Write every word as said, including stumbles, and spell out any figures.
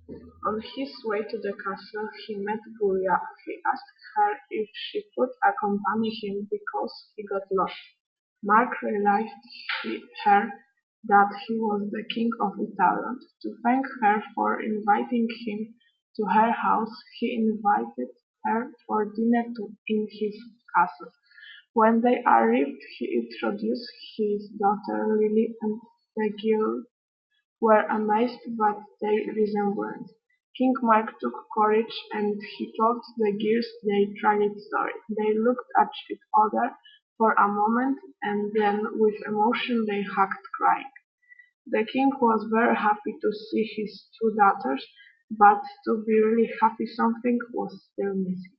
On his way to the castle he met Gulia. He asked her if she could accompany him because he got lost. Mark realized he, her that he was the king of Italy. To thank her for inviting him to her house, he invited her for dinner to, in his castle. When they arrived, he introduced his daughter Lily, and the girl were amazed by their resemblance. King Mark took courage and he told the girls their tragic story. They looked at each other for a moment and then with emotion they hugged crying. The king was very happy to see his two daughters, but to be really happy something was still missing.